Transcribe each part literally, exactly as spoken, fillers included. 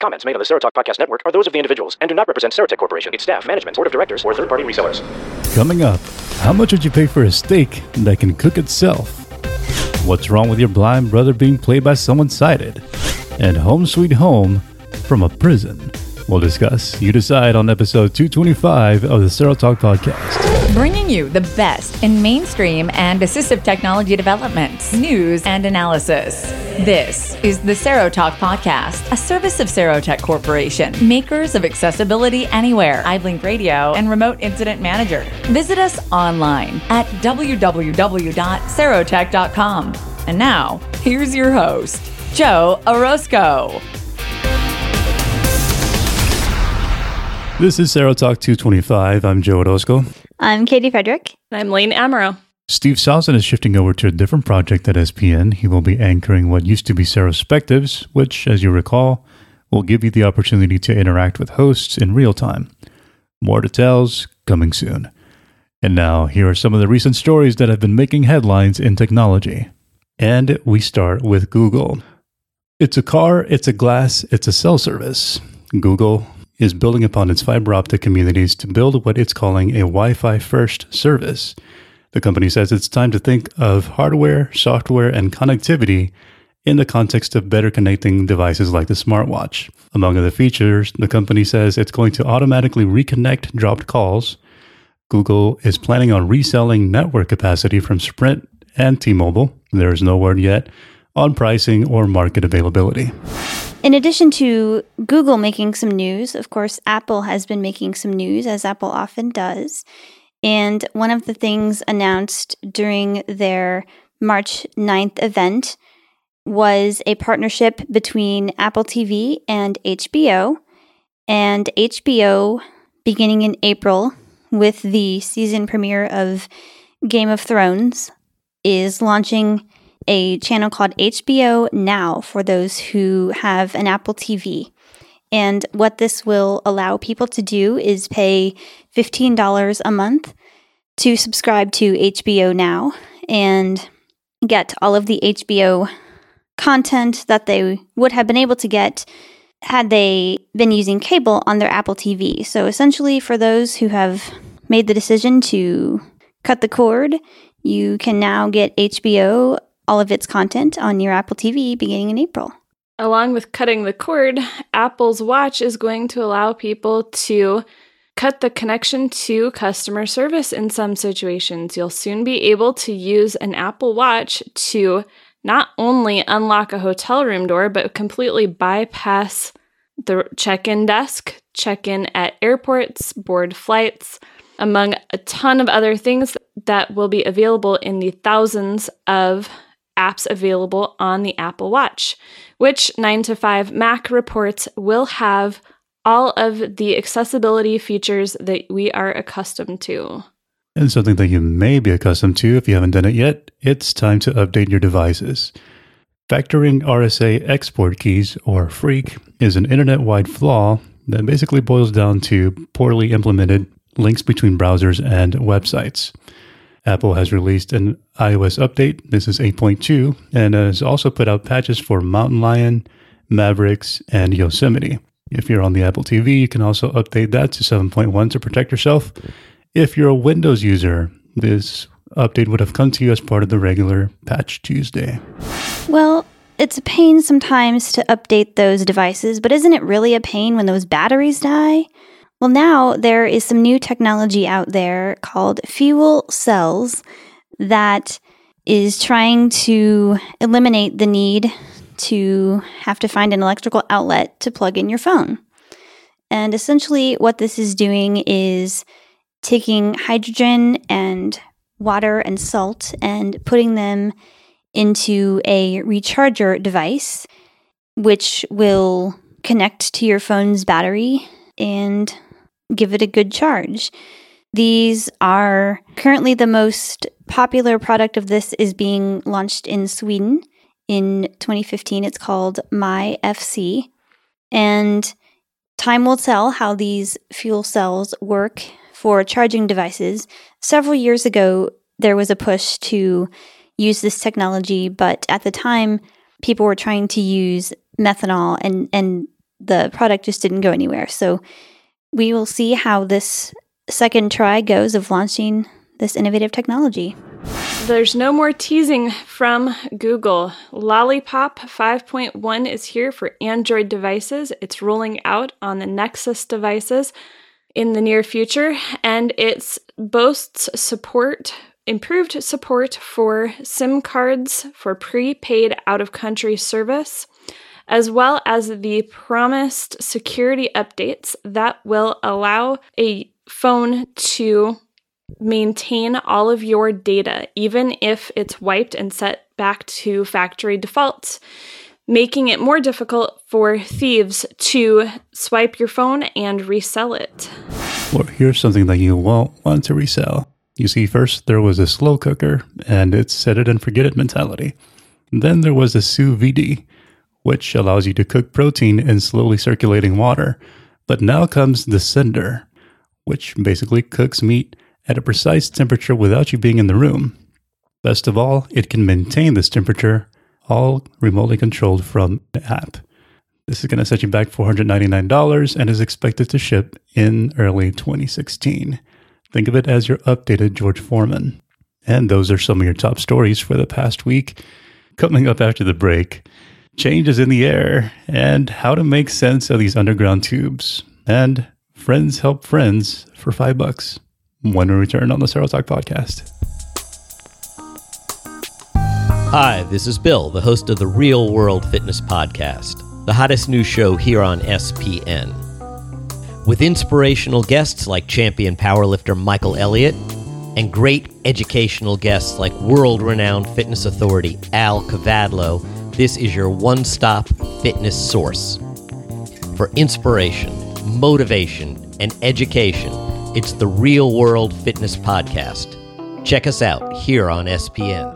Comments made on the Serotalk Podcast Network are those of the individuals and do not represent Serotech Corporation, its staff, management, board of directors, or third-party resellers. Coming up, how much would you pay for a steak that can cook itself? What's wrong with your blind brother being played by someone sighted? And Home Sweet Home from a prison. We'll discuss. You decide on episode two twenty-five of the Serotalk Podcast. Bringing you the best in mainstream and assistive technology developments, news, and analysis. This is the Serotalk Podcast, a service of Serotech Corporation, makers of Accessibility Anywhere, iBlink Radio, and Remote Incident Manager. Visit us online at w w w dot serotech dot com. And now, here's your host, Joe Orozco. This is Serotalk two twenty-five. I'm Joe Orozco. I'm Katie Frederick. I'm Lane Amaro. Steve Salson is shifting over to a different project at S P N. He will be anchoring what used to be Serospectives, which, as you recall, will give you the opportunity to interact with hosts in real time. More details coming soon. And now, here are some of the recent stories that have been making headlines in technology. And we start with Google. It's a car, it's a glass, it's a cell service. Google is building upon its fiber optic communities to build what it's calling a Wi-Fi first service. The company says it's time to think of hardware, software, and connectivity in the context of better connecting devices like the smartwatch. Among other features, the company says it's going to automatically reconnect dropped calls. Google is planning on reselling network capacity from Sprint and T-Mobile. There is no word yet on pricing or market availability. In addition to Google making some news, of course, Apple has been making some news, as Apple often does. And one of the things announced during their March ninth event was a partnership between Apple T V and H B O. And H B O, beginning in April, with the season premiere of Game of Thrones, is launching a channel called H B O Now for those who have an Apple T V. And what this will allow people to do is pay fifteen dollars a month to subscribe to H B O Now and get all of the H B O content that they would have been able to get had they been using cable on their Apple T V. So essentially, for those who have made the decision to cut the cord, you can now get H B O, all of its content, on your Apple T V beginning in April. Along with cutting the cord, Apple's Watch is going to allow people to cut the connection to customer service in some situations. You'll soon be able to use an Apple Watch to not only unlock a hotel room door, but completely bypass the check-in desk, check-in at airports, board flights, among a ton of other things that will be available in the thousands of apps available on the Apple Watch, which nine to five Mac reports will have all of the accessibility features that we are accustomed to. And something that you may be accustomed to if you haven't done it yet, it's time to update your devices. Factoring R S A export keys, or FREAK, is an internet-wide flaw that basically boils down to poorly implemented links between browsers and websites. Apple has released an iOS update. This is eight point two, and has also put out patches for Mountain Lion, Mavericks, and Yosemite. If you're on the Apple T V, you can also update that to seven point one to protect yourself. If you're a Windows user, this update would have come to you as part of the regular Patch Tuesday. Well, it's a pain sometimes to update those devices, but isn't it really a pain when those batteries die? Well, now there is some new technology out there called fuel cells that is trying to eliminate the need to have to find an electrical outlet to plug in your phone. And essentially what this is doing is taking hydrogen and water and salt and putting them into a recharger device, which will connect to your phone's battery and give it a good charge. These are currently the most popular product of this is being launched in Sweden in twenty fifteen. It's called MyFC. And time will tell how these fuel cells work for charging devices. Several years ago, there was a push to use this technology, but at the time, people were trying to use methanol, and, and the product just didn't go anywhere. So we will see how this second try goes of launching this innovative technology. There's no more teasing from Google. Lollipop five point one is here for Android devices. It's rolling out on the Nexus devices in the near future, and it boasts support, improved support for SIM cards for prepaid out-of-country service, as well as the promised security updates that will allow a phone to maintain all of your data, even if it's wiped and set back to factory defaults, making it more difficult for thieves to swipe your phone and resell it. Well, here's something that you won't want to resell. You see, first there was a slow cooker, and it's set it and forget it mentality. Then there was a sous vide, which allows you to cook protein in slowly circulating water. But now comes the sender, which basically cooks meat at a precise temperature without you being in the room. Best of all, it can maintain this temperature, all remotely controlled from the app. This is going to set you back four hundred ninety-nine dollars and is expected to ship in early twenty sixteen. Think of it as your updated George Foreman. And those are some of your top stories for the past week. Coming up after the break, changes in the air and how to make sense of these underground tubes. And friends help friends for five bucks. When we return on the Serotalk Podcast. Hi, this is Bill, the host of the Real World Fitness Podcast, the hottest new show here on S P N. With inspirational guests like champion powerlifter Michael Elliott and great educational guests like world-renowned fitness authority Al Cavadlo, this is your one-stop fitness source. For inspiration, motivation, and education, it's the Real World Fitness Podcast. Check us out here on S P N.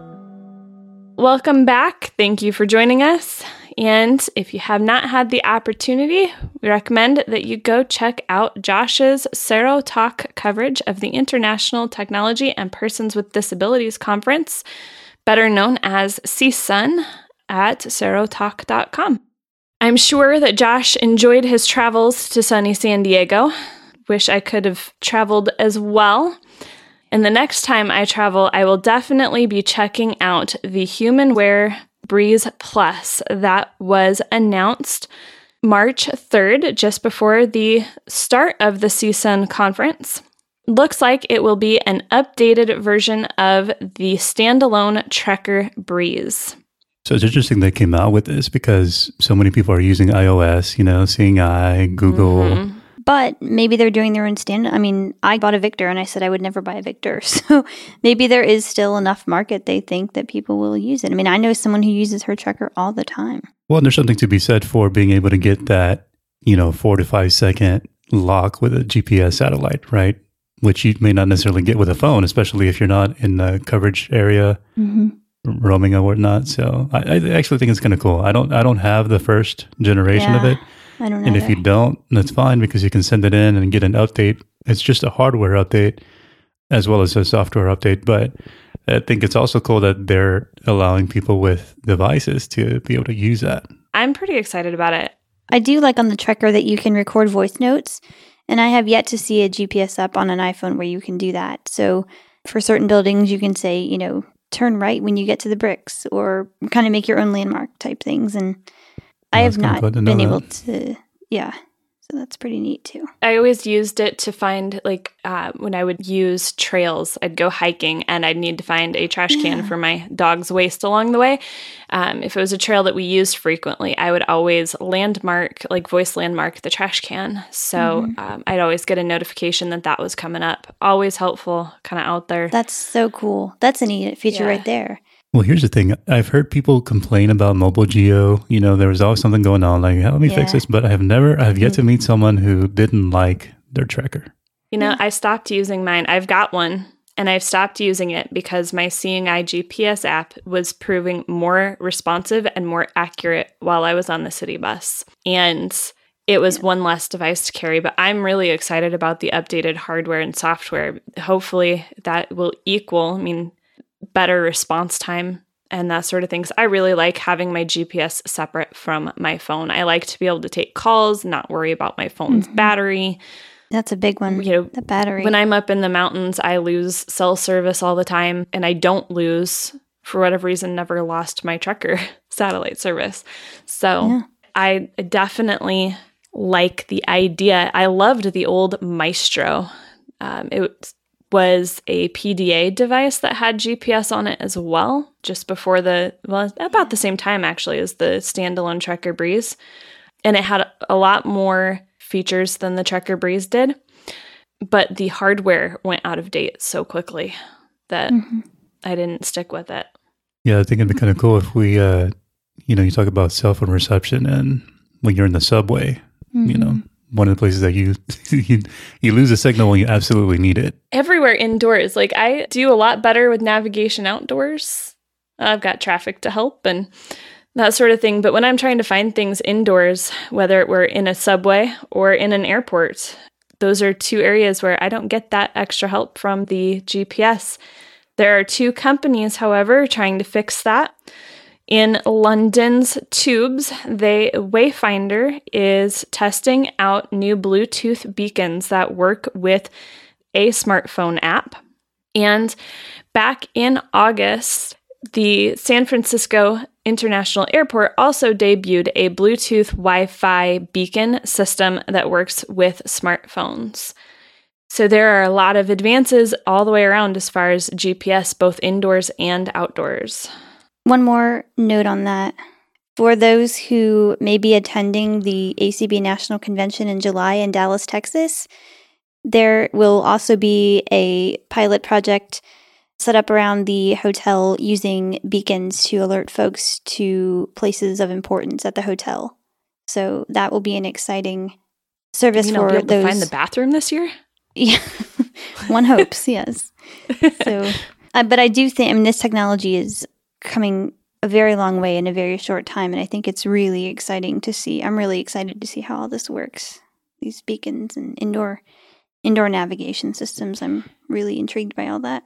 Welcome back. Thank you for joining us. And if you have not had the opportunity, we recommend that you go check out Josh's Serotalk coverage of the International Technology and Persons with Disabilities Conference, better known as C S U N, at serotalk dot com. I'm sure that Josh enjoyed his travels to sunny San Diego. Wish I could have traveled as well. And the next time I travel, I will definitely be checking out the HumanWear Breeze Plus that was announced March third, just before the start of the C S U N conference. Looks like it will be an updated version of the standalone Trekker Breeze. So it's interesting they came out with this because so many people are using iOS, you know, Seeing Eye, Google. Mm-hmm. But maybe they're doing their own stand. I mean, I bought a Victor and I said I would never buy a Victor. So maybe there is still enough market they think that people will use it. I mean, I know someone who uses her Trekker all the time. Well, and there's something to be said for being able to get that, you know, four to five second lock with a G P S satellite, right? Which you may not necessarily get with a phone, especially if you're not in the coverage area, mm-hmm. roaming or whatnot. So I, I actually think it's kind of cool. I don't, I don't have the first generation yeah. of it. I don't know. And if you don't, that's fine because you can send it in and get an update. It's just a hardware update as well as a software update. But I think it's also cool that they're allowing people with devices to be able to use that. I'm pretty excited about it. I do like on the Trekker that you can record voice notes. And I have yet to see a G P S app on an iPhone where you can do that. So for certain buildings, you can say, you know, turn right when you get to the bricks or kind of make your own landmark type things. And I have not been able to, yeah. So that's pretty neat too. I always used it to find, like, uh, when I would use trails, I'd go hiking and I'd need to find a trash can yeah. for my dog's waste along the way. Um, if it was a trail that we used frequently, I would always landmark, like voice landmark the trash can. So mm-hmm. um, I'd always get a notification that that was coming up. Always helpful, kind of out there. That's so cool. That's a neat feature yeah. right there. Well, here's the thing. I've heard people complain about mobile geo. You know, there was always something going on. Like, let me yeah. fix this. But I have never, I have yet mm-hmm. to meet someone who didn't like their Trekker. You know, I stopped using mine. I've got one, and I've stopped using it because my Seeing Eye G P S app was proving more responsive and more accurate while I was on the city bus. And it was yeah. one less device to carry. But I'm really excited about the updated hardware and software. Hopefully that will equal, I mean, better response time and that sort of things. I really like having my G P S separate from my phone. I like to be able to take calls, not worry about my phone's mm-hmm. battery. That's a big one, you know, the battery. When I'm up in the mountains, I lose cell service all the time, and I don't lose, for whatever reason, never lost my Trekker satellite service. So yeah. I definitely like the idea. I loved the old Maestro. Um, it was a P D A device that had G P S on it as well, just before the, well, about the same time actually as the standalone Trekker Breeze. And it had a lot more features than the Trekker Breeze did, but the hardware went out of date so quickly that mm-hmm. I didn't stick with it. Yeah, I think it'd be kind of cool if we, uh, you know, you talk about cell phone reception, and when you're in the subway, mm-hmm. you know, one of the places that you, you you lose a signal when you absolutely need it. Everywhere indoors. Like, I do a lot better with navigation outdoors. I've got traffic to help and that sort of thing. But when I'm trying to find things indoors, whether it were in a subway or in an airport, those are two areas where I don't get that extra help from the G P S. There are two companies, however, trying to fix that. In London's Tubes, they Wayfinder is testing out new Bluetooth beacons that work with a smartphone app. And back in August, the San Francisco International Airport also debuted a Bluetooth Wi-Fi beacon system that works with smartphones. So there are a lot of advances all the way around as far as G P S, both indoors and outdoors. One more note on that. For those who may be attending the A C B National Convention in July in Dallas, Texas, there will also be a pilot project set up around the hotel using beacons to alert folks to places of importance at the hotel. So that will be an exciting service you for know, be able those. To find the bathroom this year? Yeah, one hopes, yes. So, uh, but I do think, I mean, this technology is coming a very long way in a very short time, and I think it's really exciting to see. I'm really excited to see how all this works. These beacons and indoor indoor navigation systems. I'm really intrigued by all that.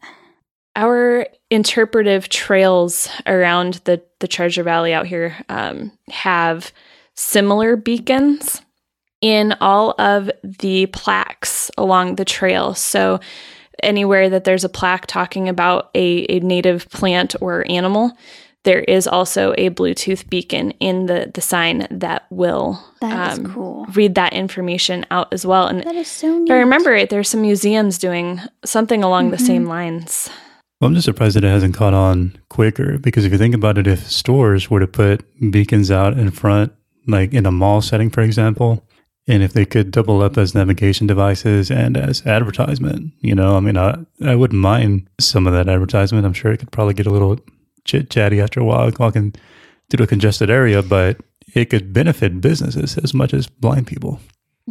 Our interpretive trails around the, the Treasure Valley out here um, have similar beacons in all of the plaques along the trail. So anywhere that there's a plaque talking about a, a native plant or animal, there is also a Bluetooth beacon in the, the sign that will that is um, cool. read that information out as well. And that is so neat. If I remember it, there's some museums doing something along mm-hmm. the same lines. Well, I'm just surprised that it hasn't caught on quicker, because if you think about it, if stores were to put beacons out in front, like in a mall setting, for example, and if they could double up as navigation devices and as advertisement, you know, I mean, I, I wouldn't mind some of that advertisement. I'm sure it could probably get a little chit-chatty after a while walking through a congested area, but it could benefit businesses as much as blind people.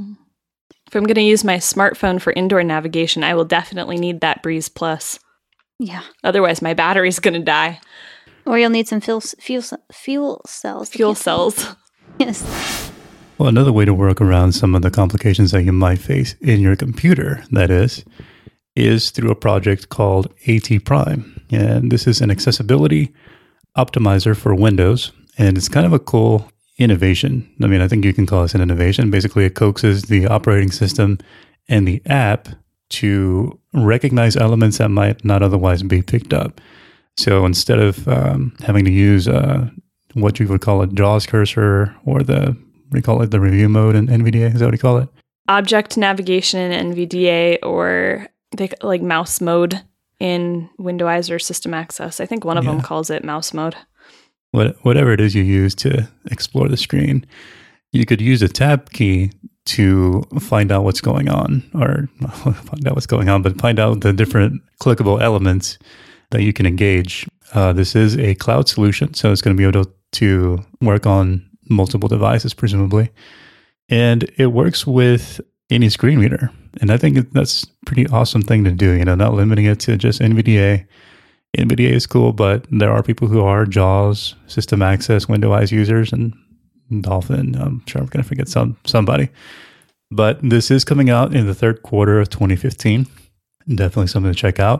If I'm going to use my smartphone for indoor navigation, I will definitely need that Breeze Plus. Yeah. Otherwise, my battery's going to die. Or you'll need some fuel, fuel, fuel cells. Fuel cells. Yes. Well, another way to work around some of the complications that you might face in your computer, that is, is through a project called AT Prime. And this is an accessibility optimizer for Windows. And it's kind of a cool innovation. I mean, I think you can call this an innovation. Basically, it coaxes the operating system and the app to recognize elements that might not otherwise be picked up. So instead of um, having to use uh, what you would call a JAWS cursor or the, what do you call it, the review mode in N V D A? Is that what you call it? Object navigation in N V D A, or they, like mouse mode in Windows or System Access. I think one of yeah. them calls it mouse mode. What, whatever it is you use to explore the screen, you could use a tab key to find out what's going on, or find out what's going on, but find out the different clickable elements that you can engage. Uh, this is a cloud solution, so it's going to be able to, to work on multiple devices, presumably. And it works with any screen reader. And I think that's a pretty awesome thing to do, you know, not limiting it to just N V D A. N V D A is cool, but there are people who are JAWS, System Access, Windows users, and Dolphin. I'm sure I'm going to forget some somebody. But this is coming out in the third quarter of twenty fifteen. Definitely something to check out.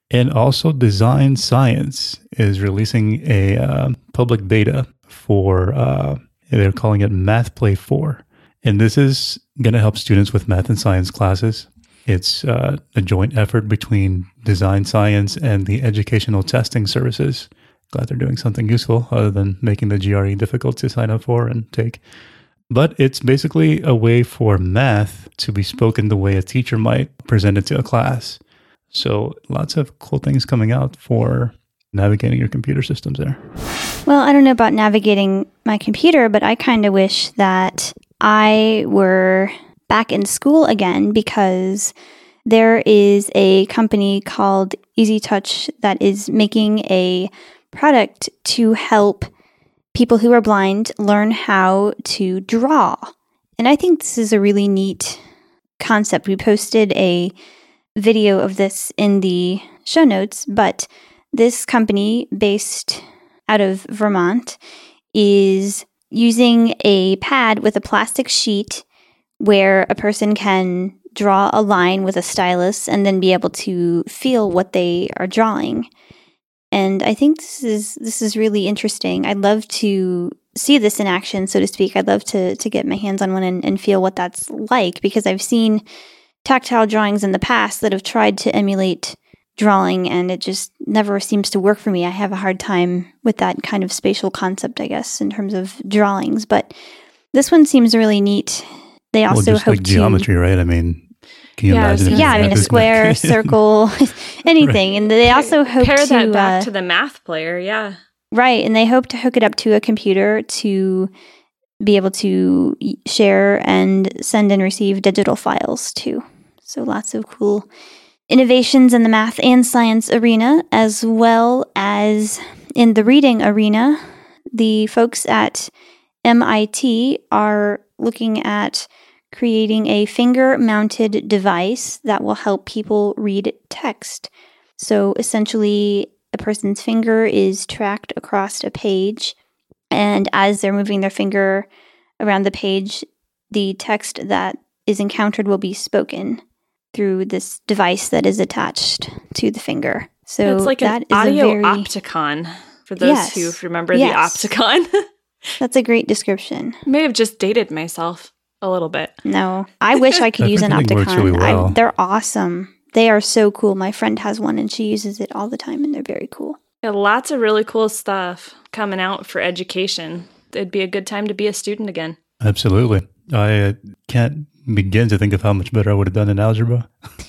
And also Design Science is releasing a uh, public beta for, uh, they're calling it Math Play four. And this is going to help students with math and science classes. It's uh, a joint effort between Design Science and the Educational Testing Services. Glad they're doing something useful other than making the G R E difficult to sign up for and take. But it's basically a way for math to be spoken the way a teacher might present it to a class. So lots of cool things coming out for navigating your computer systems there. Well, I don't know about navigating my computer, but I kind of wish that I were back in school again, because there is a company called EasyTouch that is making a product to help people who are blind learn how to draw. And I think this is a really neat concept. We posted a video of this in the show notes, but this company based out of Vermont is using a pad with a plastic sheet where a person can draw a line with a stylus and then be able to feel what they are drawing. And I think this is this is really interesting. I'd love to see this in action, so to speak. I'd love to to get my hands on one and, and feel what that's like, because I've seen tactile drawings in the past that have tried to emulate drawing, and it just never seems to work for me. I have a hard time with that kind of spatial concept, I guess, in terms of drawings. But this one seems really neat. They also well, just hope like to geometry, right? I mean, can you Yeah, imagine? so- if yeah, I you mean, had a this square, back- circle, anything. And they also hope Pair to that back uh, to the math player, yeah. right, and they hope to hook it up to a computer to be able to y- share and send and receive digital files too. So lots of cool innovations in the math and science arena, as well as in the reading arena. The folks at M I T are looking at creating a finger-mounted device that will help people read text. So essentially, a person's finger is tracked across a page, and as they're moving their finger around the page, the text that is encountered will be spoken through this device that is attached to the finger. So It's like that an is audio a very, opticon, for those Yes. who remember Yes. the opticon. that's a great description. May have just dated myself a little bit. No, I wish I could use an Everything opticon. works really well. I, they're awesome. They are so cool. My friend has one and she uses it all the time, and they're very cool. Yeah, lots of really cool stuff coming out for education. It'd be a good time to be a student again. Absolutely. I uh, can't begin to think of how much better I would have done in algebra.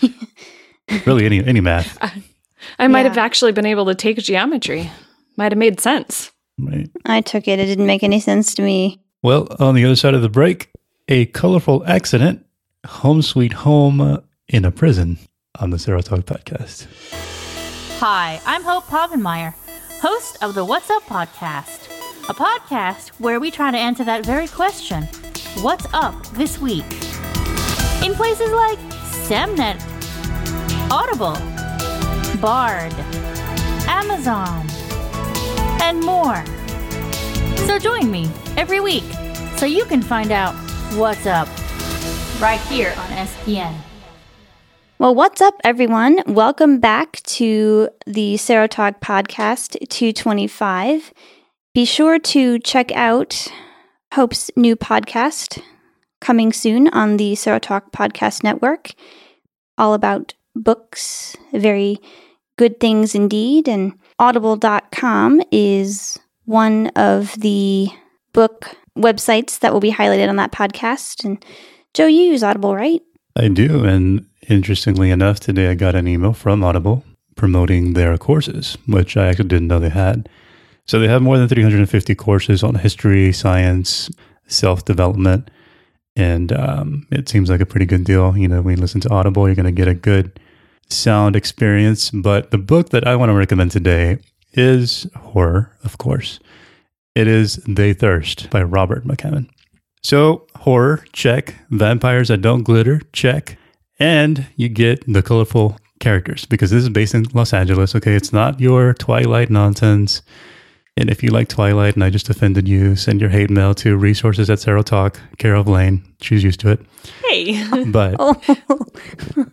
Really, any any math. I might Yeah. have actually been able to take geometry. Might have made sense. Right. I took it. It didn't make any sense to me. Well, on the other side of the break, a colorful accident, home sweet home uh, in a prison on the Sarah Talk podcast. Hi, I'm Hope Povenmire, host of the What's Up podcast, a podcast where we try to answer that very question, what's up this week? In places like Semnet, Audible, Bard, Amazon, and more. So join me every week so you can find out what's up right here on S P N. Well, what's up, everyone? Welcome back to the Sarah Talk podcast two twenty-five. Be sure to check out Hope's new podcast coming soon on the Sarah Talk Podcast Network, all about books, very good things indeed. And audible dot com is one of the book websites that will be highlighted on that podcast. And Joe, you use Audible, right? I do, and interestingly enough, today I got an email from Audible promoting their courses, which I actually didn't know they had. So they have more than three hundred fifty courses on history, science, self-development, and um, it seems like a pretty good deal. You know, when you listen to Audible, you're going to get a good sound experience. But the book that I want to recommend today is horror, of course. It is They Thirst by Robert McCammon. So, horror, check. Vampires that don't glitter, check. And you get the colorful characters, because this is based in Los Angeles, okay? It's not your Twilight nonsense. And if you like Twilight and I just offended you, send your hate mail to resources at Sarah Talk, care of Lane. She's used to it. Hey. But Oh,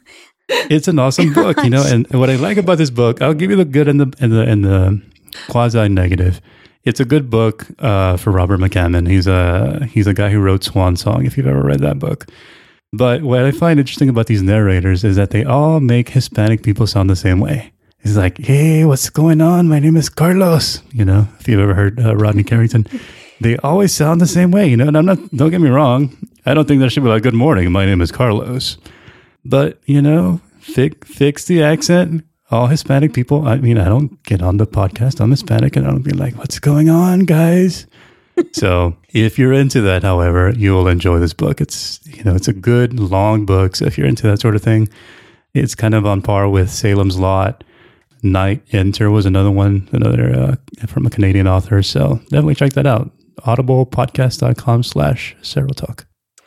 It's an awesome book, you know. And what I like about this book, I'll give you the good and the and the and the quasi negative. It's a good book uh, for Robert McCammon. He's a he's a guy who wrote Swan Song. If you've ever read that book, but what I find interesting about these narrators is that they all make Hispanic people sound the same way. He's like, "Hey, what's going on? My name is Carlos." You know, if you've ever heard uh, Rodney Carrington, they always sound the same way. You know, and I'm not. Don't get me wrong. I don't think there should be like, "Good morning, my name is Carlos." But, you know, fi- fix the accent. All Hispanic people, I mean, I don't get on the podcast. I'm Hispanic and I don't be like, what's going on, guys? So if you're into that, however, you will enjoy this book. It's, you know, it's a good, long book. So if you're into that sort of thing, it's kind of on par with Salem's Lot. Night Enter was another one, another uh, from a Canadian author. So definitely check that out. audiblepodcast.com slash Serotalk.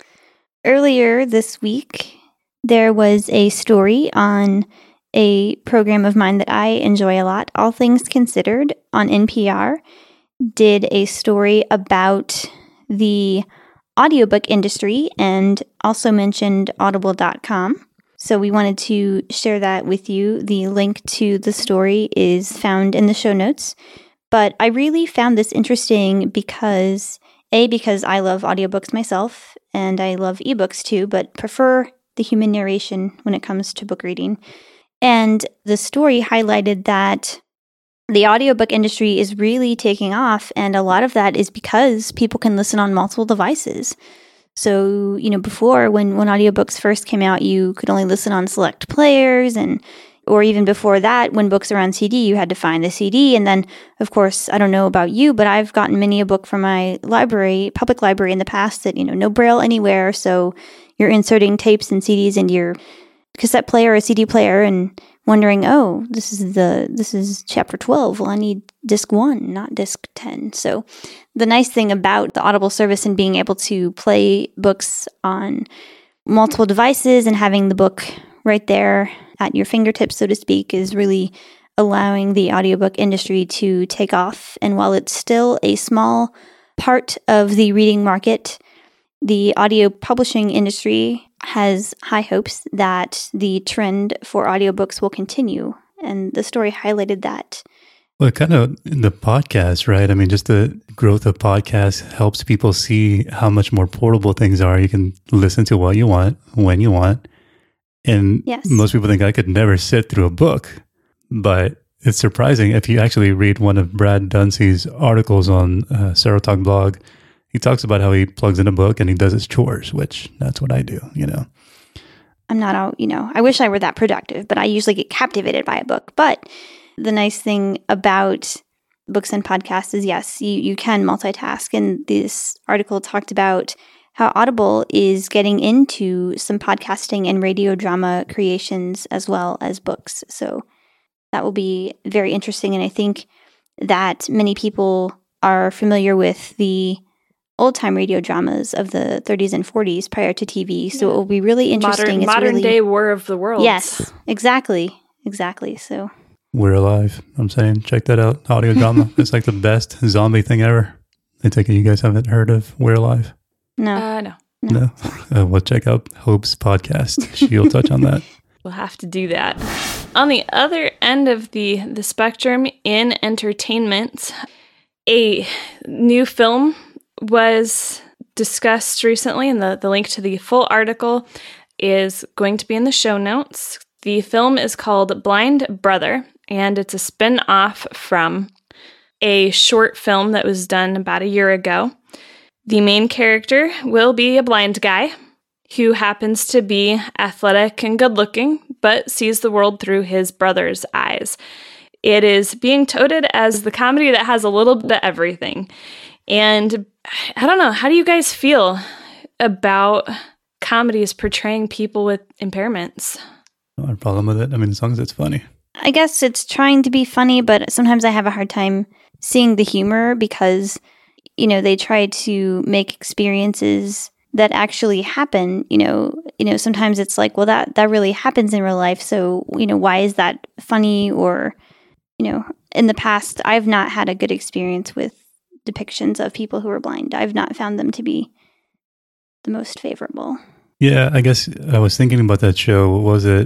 Earlier this week, there was a story on a program of mine that I enjoy a lot, All Things Considered, on N P R, did a story about the audiobook industry and also mentioned audible dot com. So we wanted to share that with you. The link to the story is found in the show notes. But I really found this interesting because, A, because I love audiobooks myself, and I love ebooks too, but prefer the human narration when it comes to book reading. And the story highlighted that the audiobook industry is really taking off, and a lot of that is because people can listen on multiple devices. So, you know, before, when, when audiobooks first came out, you could only listen on select players, and or even before that, when books are on C D, you had to find the C D. And then, of course, I don't know about you, but I've gotten many a book from my library, public library in the past that, you know, no Braille anywhere, so you're inserting tapes and C Ds into your cassette player or C D player and wondering, oh, this is the this is chapter twelve. Well, I need disc one, not disc ten. So the nice thing about the Audible service and being able to play books on multiple devices and having the book right there at your fingertips, so to speak, is really allowing the audiobook industry to take off. And while it's still a small part of the reading market, the audio publishing industry has high hopes that the trend for audiobooks will continue. And the story highlighted that. Well, kind of the podcast, right? I mean, just the growth of podcasts helps people see how much more portable things are. You can listen to what you want, when you want. And yes. Most people think I could never sit through a book. But it's surprising if you actually read one of Brad Dunsey's articles on uh, Serotalk blog. He talks about how he plugs in a book and he does his chores, which that's what I do, you know. I'm not out, you know, I wish I were that productive, but I usually get captivated by a book. But the nice thing about books and podcasts is, yes, you, you can multitask. And this article talked about how Audible is getting into some podcasting and radio drama creations as well as books. So that will be very interesting. And I think that many people are familiar with the old-time radio dramas of the thirties and forties prior to T V. So yeah. It will be really interesting. Modern, it's modern really, day War of the Worlds. Yes, exactly. Exactly. So We're Alive. I'm saying, check that out. Audio drama. It's like the best zombie thing ever. I take it you guys haven't heard of We're Alive? No. Uh, no. No. no? Uh, well, check out Hope's podcast. She'll touch on that. We'll have to do that. On the other end of the, the spectrum in entertainment, a new film was discussed recently, and the, the link to the full article is going to be in the show notes. The film is called Blind Brother, and it's a spin-off from a short film that was done about a year ago. The main character will be a blind guy who happens to be athletic and good-looking, but sees the world through his brother's eyes. It is being touted as the comedy that has a little bit of everything. And I don't know, how do you guys feel about comedies portraying people with impairments? No problem with it. I mean, as long as it's funny. I guess it's trying to be funny, but sometimes I have a hard time seeing the humor because, you know, they try to make experiences that actually happen. You know, you know, sometimes it's like, well, that, that really happens in real life. So, you know, why is that funny? Or, you know, in the past, I've not had a good experience with depictions of people who are blind. I've not found them to be the most favorable. Yeah, I guess I was thinking about that show. What was it?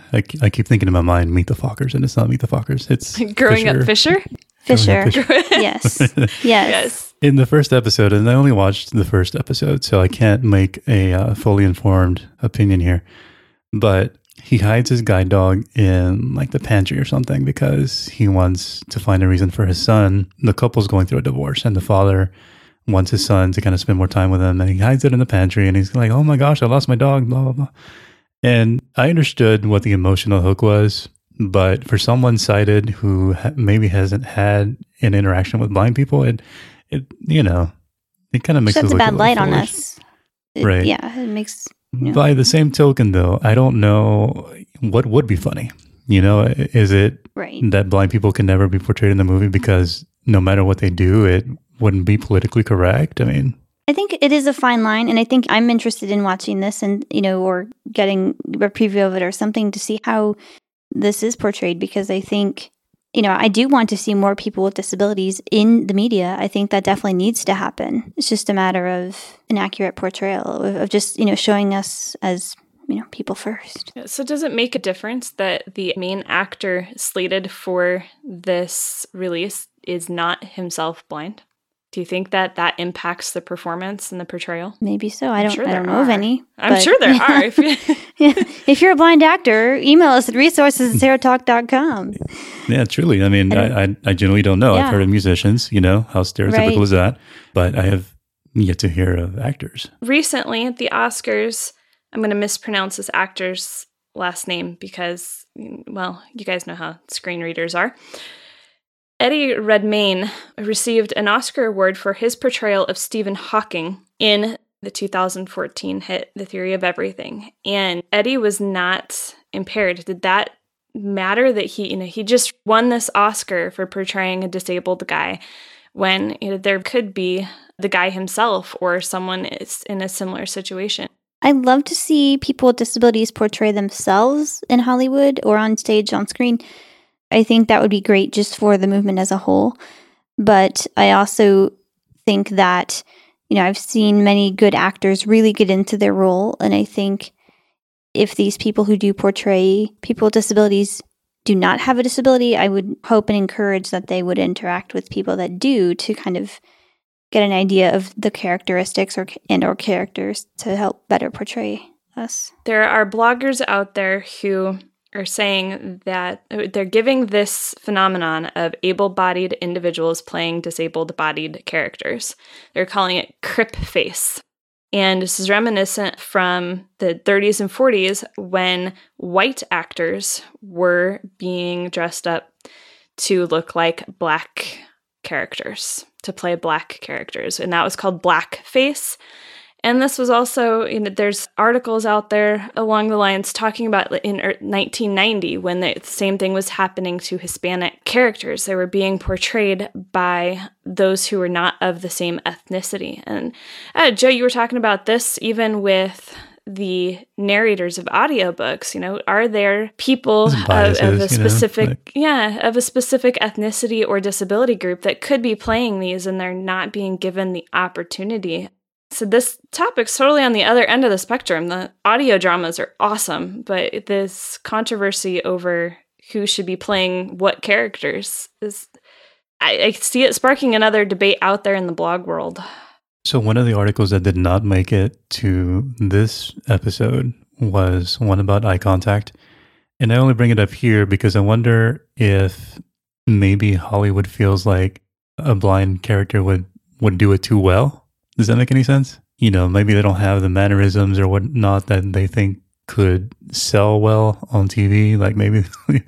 I, I keep thinking in my mind, Meet the Fockers, and it's not Meet the Fockers. It's Growing Fisher. Up Fisher? Fisher. Fisher. Yes. Yes. Yes. In the first episode, and I only watched the first episode, so I can't make a uh, fully informed opinion here, but he hides his guide dog in like the pantry or something because he wants to find a reason for his son. The couple's going through a divorce, and the father wants his son to kind of spend more time with him, and he hides it in the pantry, and he's like, oh my gosh, I lost my dog, blah, blah, blah. And I understood what the emotional hook was, but for someone sighted who ha- maybe hasn't had an interaction with blind people, it, it you know, it kind of makes it Sheds look a bad little light on foolish. us. It- Right. Yeah, it makes... you know. By the same token, though, I don't know what would be funny. You know, is it Right. that blind people can never be portrayed in the movie because no matter what they do, it wouldn't be politically correct? I mean, I think it is a fine line, and I think I'm interested in watching this and, you know, or getting a preview of it or something to see how this is portrayed, because I think, you know, I do want to see more people with disabilities in the media. I think that definitely needs to happen. It's just a matter of an accurate portrayal of, of just, you know, showing us as, you know, people first. So does it make a difference that the main actor slated for this release is not himself blind? Do you think that that impacts the performance and the portrayal? Maybe so. I I'm don't, sure I don't there know of are. any. I'm but- sure there are. If you- Yeah. If you're a blind actor, email us at resources at sarah talk dot com. yeah, truly. I mean, I, I, I generally don't know. Yeah. I've heard of musicians, you know, how stereotypical Right. is that? But I have yet to hear of actors. Recently at the Oscars, I'm going to mispronounce this actor's last name because, well, you guys know how screen readers are. Eddie Redmayne received an Oscar award for his portrayal of Stephen Hawking in the two thousand fourteen hit The Theory of Everything. And Eddie was not impaired. Did that matter that he, you know, he just won this Oscar for portraying a disabled guy when, you know, there could be the guy himself or someone is in a similar situation? I love to see people with disabilities portray themselves in Hollywood or on stage, on screen. I think that would be great just for the movement as a whole. But I also think that, you know, I've seen many good actors really get into their role. And I think if these people who do portray people with disabilities do not have a disability, I would hope and encourage that they would interact with people that do to kind of get an idea of the characteristics or and or characters to help better portray us. There are bloggers out there who are saying that they're giving this phenomenon of able-bodied individuals playing disabled-bodied characters. They're calling it crip face. And this is reminiscent from the thirties and forties when white actors were being dressed up to look like black characters, to play black characters. And that was called blackface. And this was also, you know, there's articles out there along the lines talking about in nineteen ninety when the same thing was happening to Hispanic characters. They were being portrayed by those who were not of the same ethnicity. And uh, Joe, you were talking about this even with the narrators of audiobooks. You know, are there people of, biases, of a you know, specific, like- yeah, of a specific ethnicity or disability group that could be playing these and they're not being given the opportunity? So this topic's totally on the other end of the spectrum. The audio dramas are awesome, but this controversy over who should be playing what characters is, I, I see it sparking another debate out there in the blog world. So one of the articles that did not make it to this episode was one about eye contact. And I only bring it up here because I wonder if maybe Hollywood feels like a blind character would, would do it too well. Does that make any sense? You know, maybe they don't have the mannerisms or whatnot that they think could sell well on T V. Like maybe,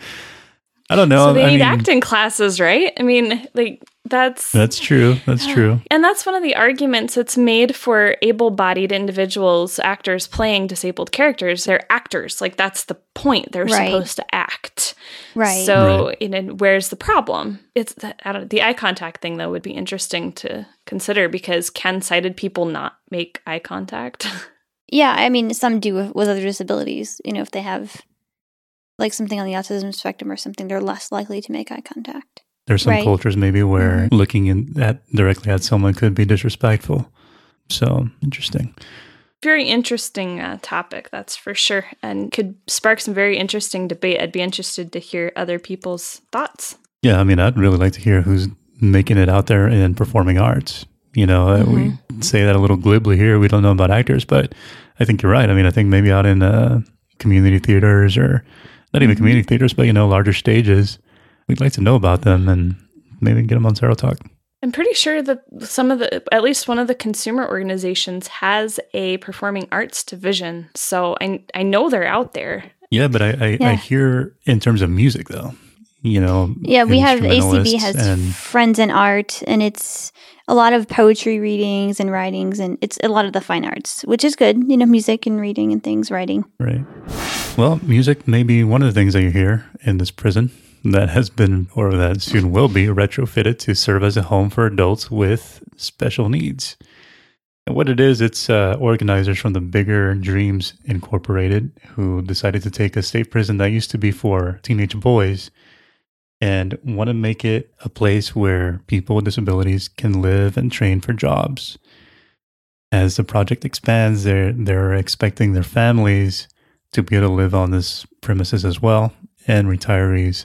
I don't know. So they I need mean, acting classes, right? I mean, like that's That's true. That's true. And that's one of the arguments that's made for able-bodied individuals, actors playing disabled characters. They're actors. Like, that's the point. They're Right. supposed to act. Right. So, Right. you know, where's the problem? It's I don't, the eye contact thing, though, would be interesting to consider because can sighted people not make eye contact? Yeah, I mean, some do with, with other disabilities. You know, if they have like something on the autism spectrum or something, they're less likely to make eye contact. There's some Right. cultures maybe where Mhm. looking in at directly at someone could be disrespectful. So interesting. Very interesting uh, topic, that's for sure, and could spark some very interesting debate. I'd be interested to hear other people's thoughts. Yeah, I mean, I'd really like to hear who's making it out there in performing arts. You know, mm-hmm. we say that a little glibly here. We don't know about actors, but I think you're right. I mean, I think maybe out in uh, community theaters, or not even mm-hmm. community theaters, but, you know, larger stages, we'd like to know about them and maybe get them on Serotalk. I'm pretty sure that some of the, at least one of the consumer organizations has a performing arts division. So I I know they're out there. Yeah, but I, I, yeah. I hear in terms of music, though, you know. Yeah, we have A C B has and, Friends in Art, and it's a lot of poetry readings and writings, and it's a lot of the fine arts, which is good. You know, music and reading and things, writing. Right. Well, music may be one of the things that you hear in this prison that has been, or that soon will be, retrofitted to serve as a home for adults with special needs. And what it is, it's uh, organizers from the Bigger Dreams Incorporated who decided to take a state prison that used to be for teenage boys and want to make it a place where people with disabilities can live and train for jobs. As the project expands, they're, they're expecting their families to be able to live on this premises as well, and retirees.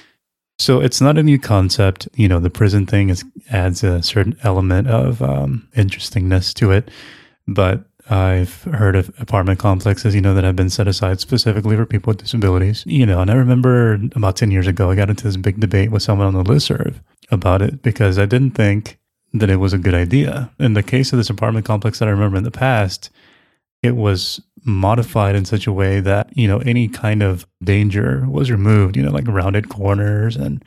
So it's not a new concept. You know, the prison thing is, adds a certain element of um, interestingness to it. But I've heard of apartment complexes, you know, that have been set aside specifically for people with disabilities. You know, and I remember about ten years ago, I got into this big debate with someone on the listserv about it because I didn't think that it was a good idea. In the case of this apartment complex that I remember in the past, it was modified in such a way that, you know, any kind of danger was removed, you know, like rounded corners and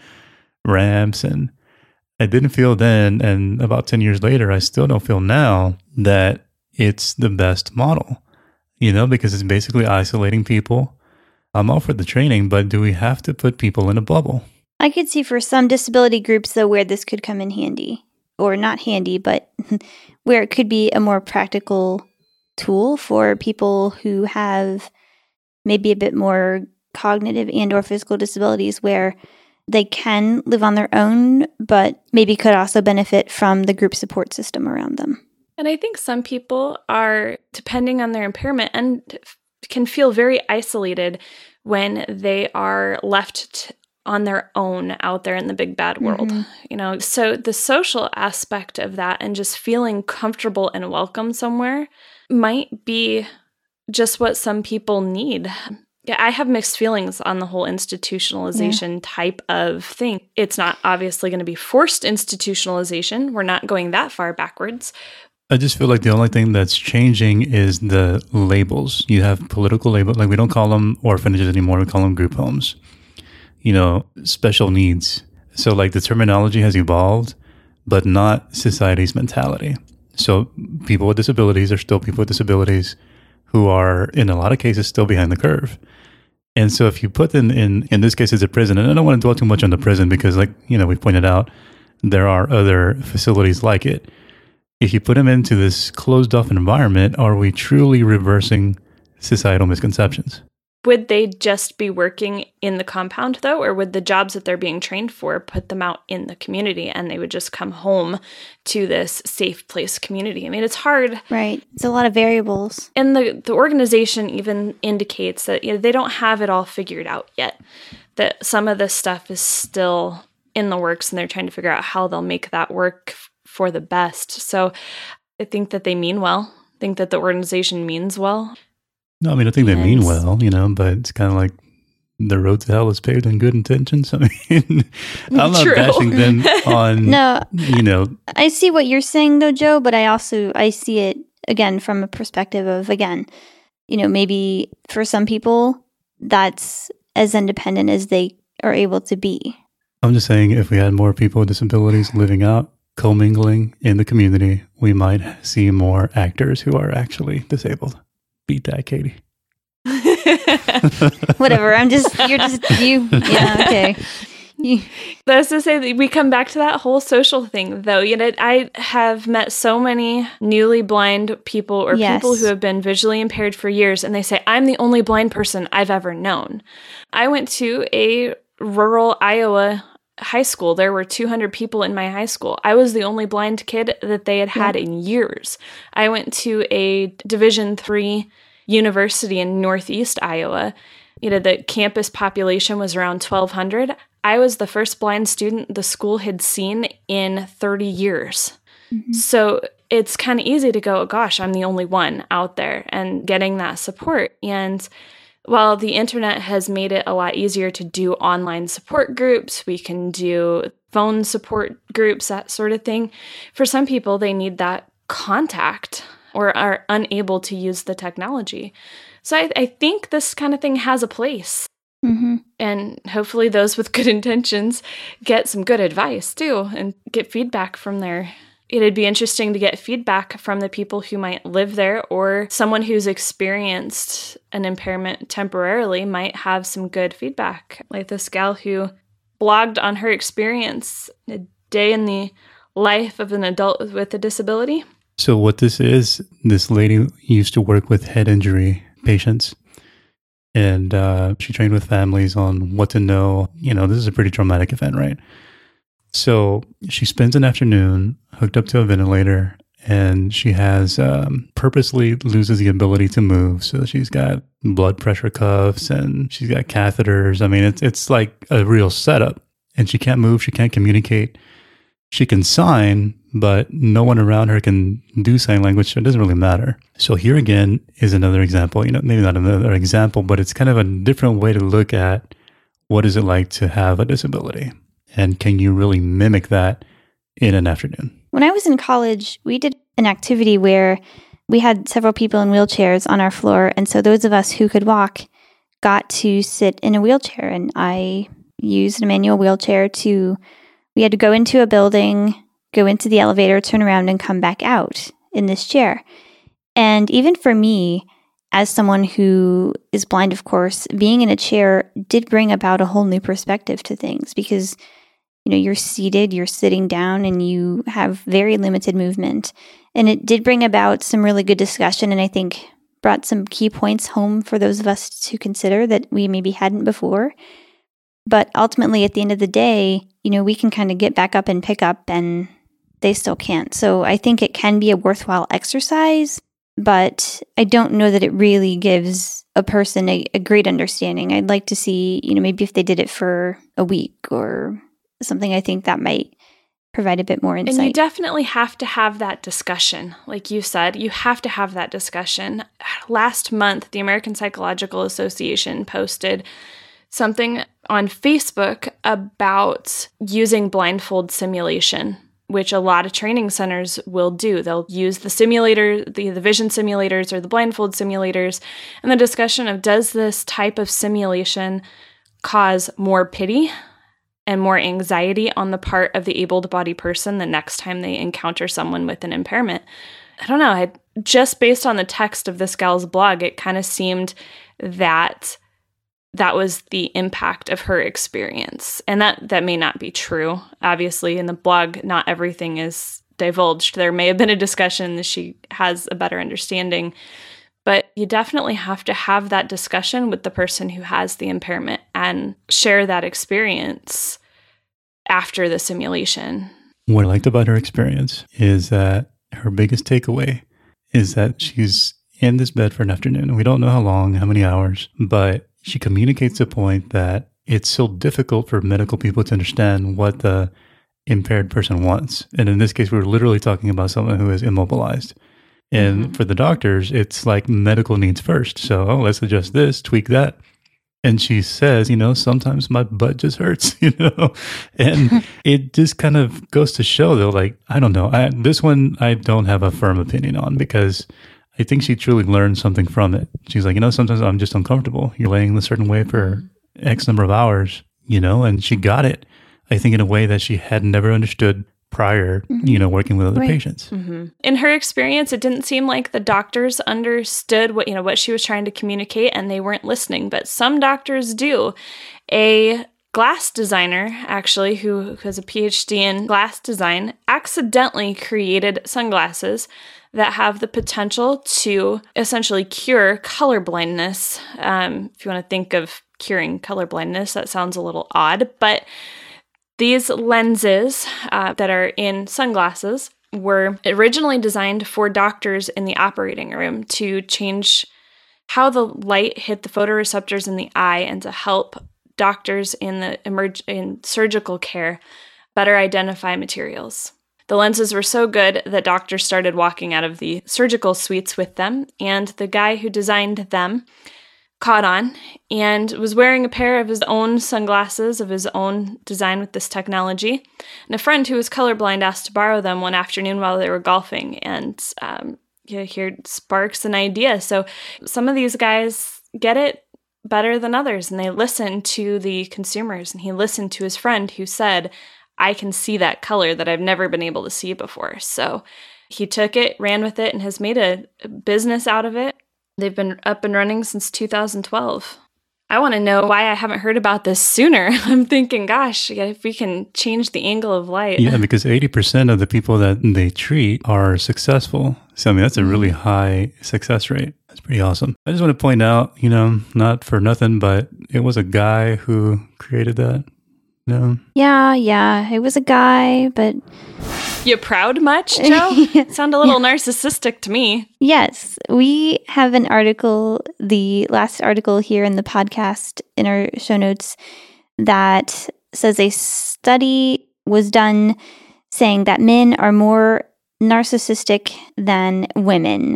ramps. And I didn't feel then, and about ten years later, I still don't feel now that it's the best model, you know, because it's basically isolating people. I'm all for the training, but do we have to put people in a bubble? I could see for some disability groups, though, where this could come in handy, or not handy, but where it could be a more practical tool for people who have maybe a bit more cognitive and or physical disabilities, where they can live on their own, but maybe could also benefit from the group support system around them. And I think some people are, depending on their impairment, and can feel very isolated when they are left t- on their own out there in the big bad world. Mm-hmm. You know, so the social aspect of that and just feeling comfortable and welcome somewhere might be just what some people need. Yeah, I have mixed feelings on the whole institutionalization yeah. type of thing. It's not obviously going to be forced institutionalization. We're not going that far backwards. I just feel like the only thing that's changing is the labels. You have political labels, like we don't call them orphanages anymore, we call them group homes. You know, special needs. So like the terminology has evolved, but not society's mentality. So people with disabilities are still people with disabilities who are, in a lot of cases, still behind the curve. And so if you put them in, in this case, it's a prison, and I don't want to dwell too much on the prison because, like, you know, we pointed out, there are other facilities like it. If you put them into this closed off environment, are we truly reversing societal misconceptions? Would they just be working in the compound, though, or would the jobs that they're being trained for put them out in the community and they would just come home to this safe place community? I mean, it's hard. Right. It's a lot of variables. And the, the organization even indicates that, you know, they don't have it all figured out yet, that some of this stuff is still in the works and they're trying to figure out how they'll make that work for the best. So I think that they mean well. I think that the organization means well. No, I mean, I think they yes. mean well, you know, but it's kind of like the road to hell is paved in good intentions. I mean, I'm not True. bashing them on, no, you know. I see what you're saying, though, Joe, but I also, I see it, again, from a perspective of, again, you know, maybe for some people, that's as independent as they are able to be. I'm just saying, if we had more people with disabilities living out, commingling in the community, we might see more actors who are actually disabled. Beat that, Katie. Whatever. I'm just, you're just, you, yeah, okay. You. That's to say that we come back to that whole social thing, though. You know, I have met so many newly blind people or yes. people who have been visually impaired for years, and they say, I'm the only blind person I've ever known. I went to a rural Iowa high school, there were two hundred people in my high school. I was the only blind kid that they had had yeah. in years. I went to a Division three university in Northeast Iowa. You know, the campus population was around twelve hundred. I was the first blind student the school had seen in thirty years. Mm-hmm. So it's kind of easy to go, oh, gosh, I'm the only one out there, and getting that support. And while the internet has made it a lot easier to do online support groups, we can do phone support groups, that sort of thing. For some people, they need that contact or are unable to use the technology. So I, I think this kind of thing has a place. Mm-hmm. And hopefully those with good intentions get some good advice too and get feedback from there. It'd be interesting to get feedback from the people who might live there, or someone who's experienced an impairment temporarily might have some good feedback. Like this gal who blogged on her experience, a day in the life of an adult with a disability. So what this is, this lady used to work with head injury patients, and uh, she trained with families on what to know. You know, this is a pretty traumatic event, right? So she spends an afternoon hooked up to a ventilator, and she has um, purposely loses the ability to move. So she's got blood pressure cuffs and she's got catheters. I mean, it's it's like a real setup, and she can't move. She can't communicate. She can sign, but no one around her can do sign language. So it doesn't really matter. So here again is another example, you know, maybe not another example, but it's kind of a different way to look at what is it like to have a disability. And can you really mimic that in an afternoon? When I was in college, we did an activity where we had several people in wheelchairs on our floor. And so those of us who could walk got to sit in a wheelchair. And I used a manual wheelchair to, we had to go into a building, go into the elevator, turn around, and come back out in this chair. And even for me, as someone who is blind, of course, being in a chair did bring about a whole new perspective to things, because you know, you're seated, you're sitting down, and you have very limited movement. And it did bring about some really good discussion, and I think brought some key points home for those of us to consider that we maybe hadn't before. But ultimately, at the end of the day, you know, we can kind of get back up and pick up, and they still can't. So I think it can be a worthwhile exercise, but I don't know that it really gives a person a, a great understanding. I'd like to see, you know, maybe if they did it for a week or something, I think that might provide a bit more insight. And you definitely have to have that discussion. Like you said, you have to have that discussion. Last month, the American Psychological Association posted something on Facebook about using blindfold simulation, which a lot of training centers will do. They'll use the simulator, the, the vision simulators or the blindfold simulators, and the discussion of, does this type of simulation cause more pity and more anxiety on the part of the able-bodied person the next time they encounter someone with an impairment? I don't know. I, just based on the text of this gal's blog, it kind of seemed that that was the impact of her experience. And that, that may not be true. Obviously, in the blog, not everything is divulged. There may have been a discussion that she has a better understanding. But you definitely have to have that discussion with the person who has the impairment and share that experience after the simulation. What I liked about her experience is that her biggest takeaway is that she's in this bed for an afternoon. We don't know how long, how many hours, but she communicates the point that it's so difficult for medical people to understand what the impaired person wants. And in this case, we're literally talking about someone who is immobilized. And mm-hmm. for the doctors, it's like medical needs first. So, oh, let's adjust this, tweak that. And she says, you know, sometimes my butt just hurts, you know, and it just kind of goes to show, though, like, I don't know. I, this one, I don't have a firm opinion on, because I think she truly learned something from it. She's like, you know, sometimes I'm just uncomfortable. You're laying a certain way for X number of hours, you know, and she got it, I think, in a way that she had never understood prior, mm-hmm. you know, working with other right. patients. Mm-hmm. In her experience, it didn't seem like the doctors understood what, you know, what she was trying to communicate, and they weren't listening, but some doctors do. A glass designer, actually, who, who has a P H D in glass design, accidentally created sunglasses that have the potential to essentially cure color blindness. Um, if you want to think of curing color blindness, that sounds a little odd, but These lenses uh, that are in sunglasses were originally designed for doctors in the operating room to change how the light hit the photoreceptors in the eye and to help doctors in the emerg- in surgical care better identify materials. The lenses were so good that doctors started walking out of the surgical suites with them, and the guy who designed them caught on and was wearing a pair of his own sunglasses of his own design with this technology. And a friend who was colorblind asked to borrow them one afternoon while they were golfing, and um, yeah, here sparks an idea. So some of these guys get it better than others, and they listen to the consumers. And he listened to his friend who said, I can see that color that I've never been able to see before. So he took it, ran with it, and has made a business out of it. They've been up and running since two thousand twelve. I want to know why I haven't heard about this sooner. I'm thinking, gosh, if we can change the angle of light. Yeah, because eighty percent of the people that they treat are successful. So, I mean, that's a really high success rate. That's pretty awesome. I just want to point out, you know, not for nothing, but it was a guy who created that. No. Yeah, yeah. It was a guy, but... You proud much, Joe? Sound a little yeah. narcissistic to me. Yes. We have an article, the last article here in the podcast in our show notes, that says a study was done saying that men are more narcissistic than women.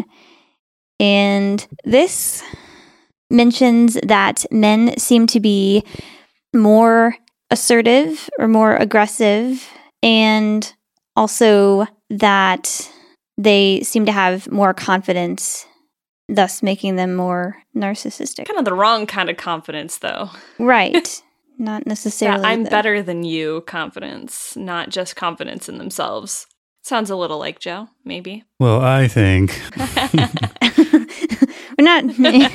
And this mentions that men seem to be more assertive or more aggressive, and also that they seem to have more confidence, thus making them more narcissistic. Kind of the wrong kind of confidence, though. Right. Not necessarily. Yeah, I'm the... better than you confidence, not just confidence in themselves. Sounds a little like Joe, maybe. Well, I think... We're not...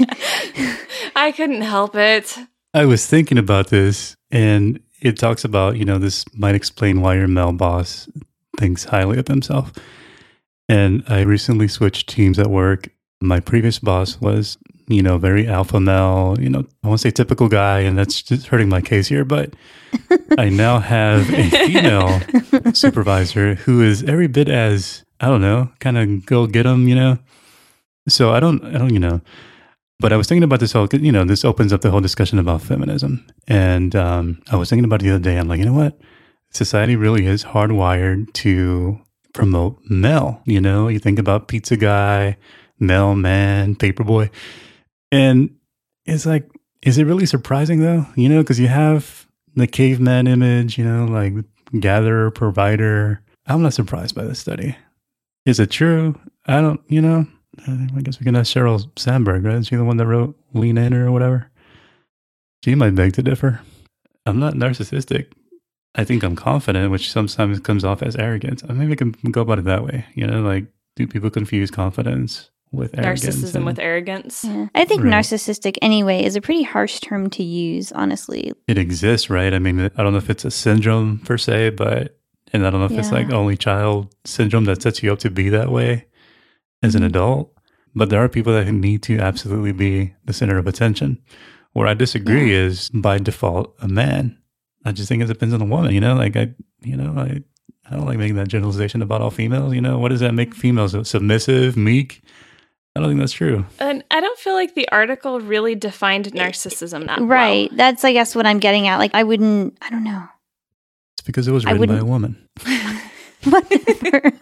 I couldn't help it. I was thinking about this, and it talks about, you know, this might explain why your male boss thinks highly of himself. And I recently switched teams at work. My previous boss was, you know, very alpha male, you know, I won't say typical guy, and that's just hurting my case here, but I now have a female supervisor who is every bit as, I don't know, kind of go get him, you know? So I don't, I don't, you know, but I was thinking about this whole, you know, this opens up the whole discussion about feminism. And um, I was thinking about it the other day. I'm like, you know what? Society really is hardwired to promote male. You know, you think about pizza guy, mailman, paperboy. And it's like, is it really surprising though? You know, because you have the caveman image, you know, like gatherer, provider. I'm not surprised by this study. Is it true? I don't, you know. I guess we can ask Sheryl Sandberg, right? Is she the one that wrote Lean In or whatever? She might beg to differ. I'm not narcissistic. I think I'm confident, which sometimes comes off as arrogance. I maybe I can go about it that way. You know, like, do people confuse confidence with arrogance? Narcissism and, with arrogance? Yeah. I think right. narcissistic, anyway, is a pretty harsh term to use, honestly. It exists, right? I mean, I don't know if it's a syndrome per se, but, and I don't know if yeah. it's like only child syndrome that sets you up to be that way as an adult, but there are people that need to absolutely be the center of attention. Where I disagree yeah. is by default a man. I just think it depends on the woman, you know, like I, you know, I, I don't like making that generalization about all females, you know, what does that make females submissive, meek? I don't think that's true. And I don't feel like the article really defined narcissism that right. well. That's, I guess, what I'm getting at. Like, I wouldn't, I don't know. It's because it was written by a woman. Whatever.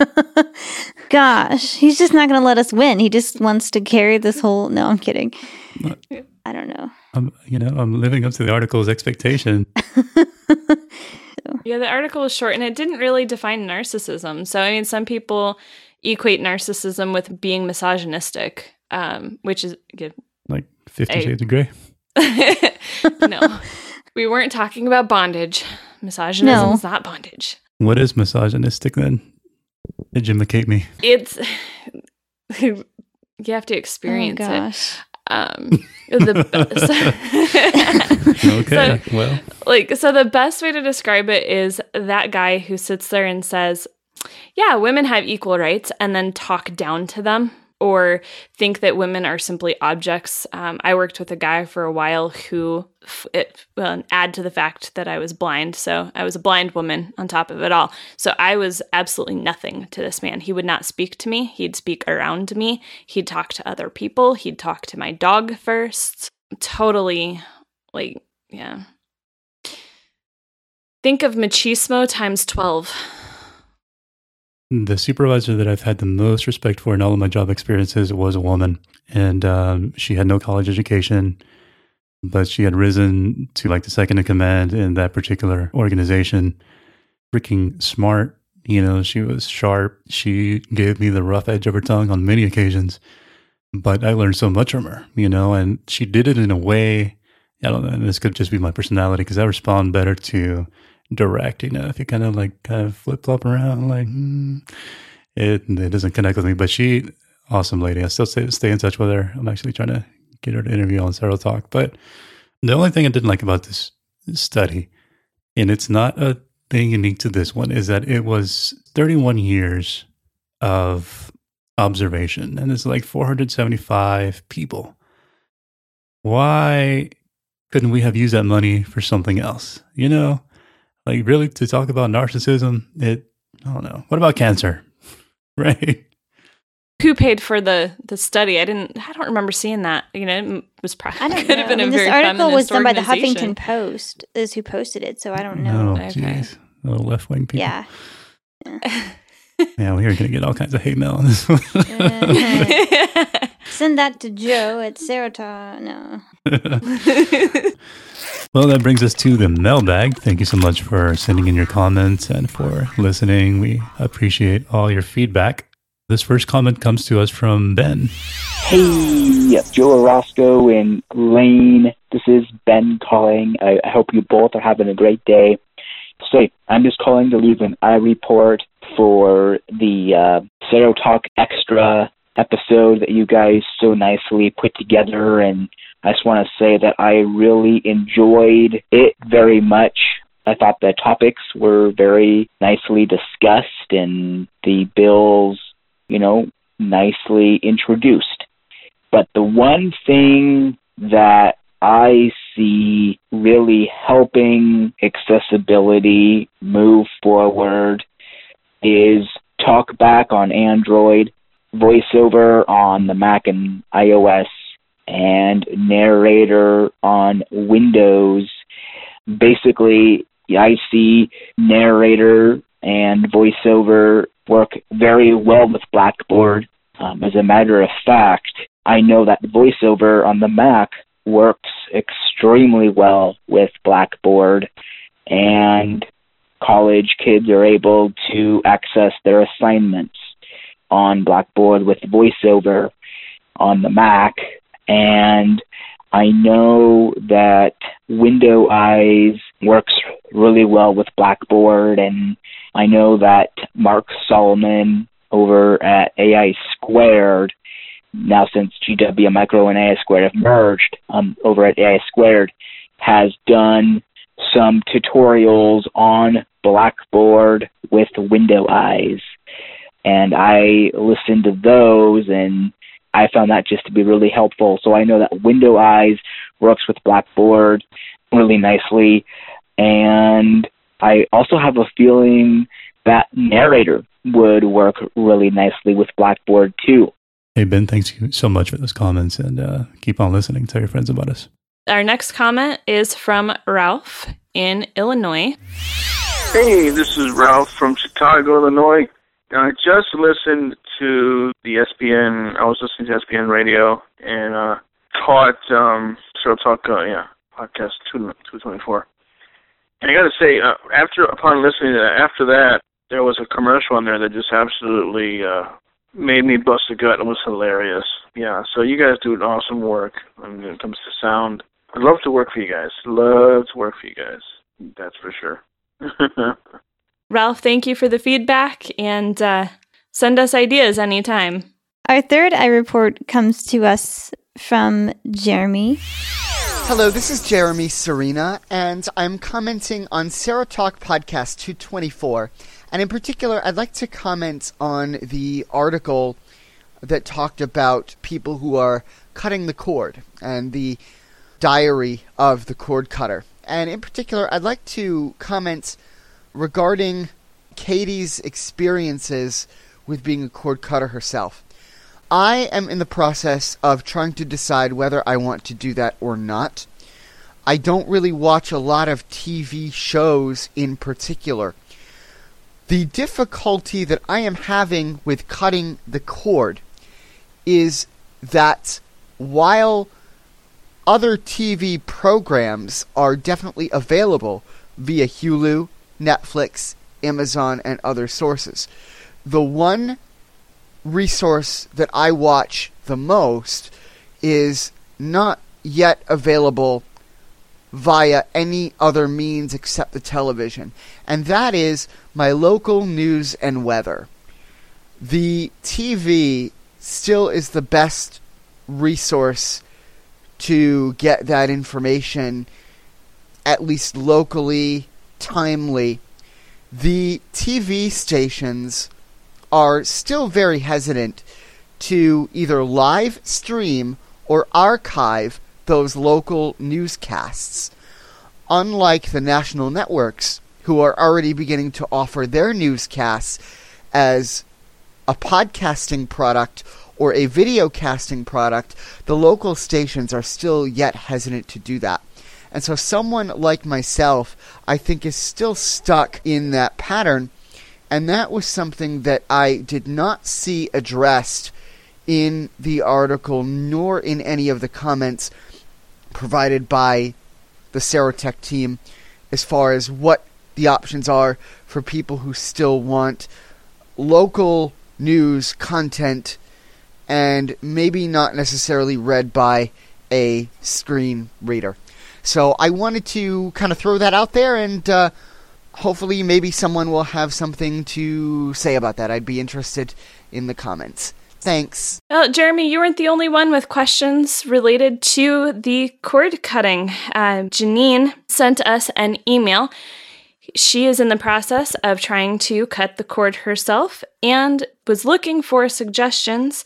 Gosh, he's just not going to let us win. He just wants to carry this whole. No, I'm kidding. What? I don't know. I'm, you know, I'm living up to the article's expectation. Yeah, the article was short and it didn't really define narcissism. So, I mean, some people equate narcissism with being misogynistic, um, which is good. Like Fifty Shades of Grey. No, we weren't talking about bondage. Misogynism is no. not bondage. What is misogynistic then? Educate me. It's you have to experience oh, gosh. it. Um, the so, okay, so, well, like so, the best way to describe it is that guy who sits there and says, "Yeah, women have equal rights," and then talk down to them. or think that women are simply objects. Um, I worked with a guy for a while who, it, well, add to the fact that I was blind. So I was a blind woman on top of it all. So I was absolutely nothing to this man. He would not speak to me. He'd speak around me. He'd talk to other people. He'd talk to my dog first. Totally, like, yeah. Think of machismo times twelve. The supervisor that I've had the most respect for in all of my job experiences was a woman, and um, she had no college education, but she had risen to like the second in command in that particular organization. Freaking smart, you know, she was sharp. She gave me the rough edge of her tongue on many occasions, but I learned so much from her, you know, and she did it in a way, I don't know, and this could just be my personality because I respond better to direct, you know, if you kind of like kind of flip flop around, like mm, it it doesn't connect with me. But she, awesome lady. I still stay, stay in touch with her. I'm actually trying to get her to interview on Sero Talk. But the only thing I didn't like about this study, and it's not a thing unique to this one, is that it was thirty-one years of observation, and it's like four hundred seventy-five people. Why couldn't we have used that money for something else? You know? Like, really, to talk about narcissism, it, I don't know. What about cancer? Right? Who paid for the, the study? I didn't, I don't remember seeing that. You know, it was probably, I don't could know. have been I mean, a this very article was feminist done by the organization. Huffington Post, is who posted it, so I don't know. Oh, jeez. Little left-wing people. Yeah. Yeah, yeah we're going to get all kinds of hate mail on this one. uh, send that to Joe at Serota. No. Well, that brings us to the mailbag. Thank you so much for sending in your comments and for listening. We appreciate all your feedback. This first comment comes to us from Ben. Hey, Joe Orozco and Lane. This is Ben calling. I, I hope you both are having a great day. So I'm just calling to leave an iReport for the uh, Sero Talk Extra episode that you guys so nicely put together, and I just want to say that I really enjoyed it very much. I thought the topics were very nicely discussed and the bills, you know, nicely introduced. But the one thing that I see really helping accessibility move forward is TalkBack on Android, VoiceOver on the Mac and iOS, and Narrator on Windows. Basically, I see Narrator and VoiceOver work very well with Blackboard. Um, as a matter of fact, I know that VoiceOver on the Mac works extremely well with Blackboard, and college kids are able to access their assignments on Blackboard with VoiceOver on the Mac. And I know that Window Eyes works really well with Blackboard, and I know that Mark Solomon over at A I Squared, now since G W Micro and A I Squared have merged, um, over at A I Squared, has done some tutorials on Blackboard with Window Eyes. And I listened to those, and I found that just to be really helpful. So I know that Window Eyes works with Blackboard really nicely. And I also have a feeling that Narrator would work really nicely with Blackboard too. Hey, Ben, thanks so much for those comments, and uh, keep on listening. Tell your friends about us. Our next comment is from Ralph in Illinois. Hey, this is Ralph from Chicago, Illinois. I just listened to the S P N, I was listening to S P N radio, and uh, caught um, Sero Talk, uh, yeah, podcast two twenty-four. And I got to say, uh, after upon listening to that, after that, there was a commercial on there that just absolutely uh, made me bust a gut and was hilarious. Yeah, so you guys do an awesome work when it comes to sound. I'd love to work for you guys. Love to work for you guys. That's for sure. Ralph, thank you for the feedback, and uh, send us ideas anytime. Our third iReport comes to us from Jeremy. Hello, this is Jeremy Serena, and I'm commenting on Sero Talk Podcast two twenty-four. And in particular, I'd like to comment on the article that talked about people who are cutting the cord and the diary of the cord cutter. And in particular, I'd like to comment regarding Katie's experiences with being a cord cutter herself. I am in the process of trying to decide whether I want to do that or not. I don't really watch a lot of T V shows in particular. The difficulty that I am having with cutting the cord is that while other T V programs are definitely available via Hulu, Netflix, Amazon, and other sources, the one resource that I watch the most is not yet available via any other means except the television, and that is my local news and weather. The T V still is the best resource to get that information, at least locally, timely. The T V stations are still very hesitant to either live stream or archive those local newscasts, unlike the national networks, who are already beginning to offer their newscasts as a podcasting product or a video casting product. The local stations are still yet hesitant to do that. And so someone like myself, I think, is still stuck in that pattern, and that was something that I did not see addressed in the article, nor in any of the comments provided by the Serotech team as far as what the options are for people who still want local news content and maybe not necessarily read by a screen reader. So I wanted to kind of throw that out there, and uh, hopefully maybe someone will have something to say about that. I'd be interested in the comments. Thanks. Well, Jeremy, you weren't the only one with questions related to the cord cutting. Uh, Janine sent us an email. She is in the process of trying to cut the cord herself and was looking for suggestions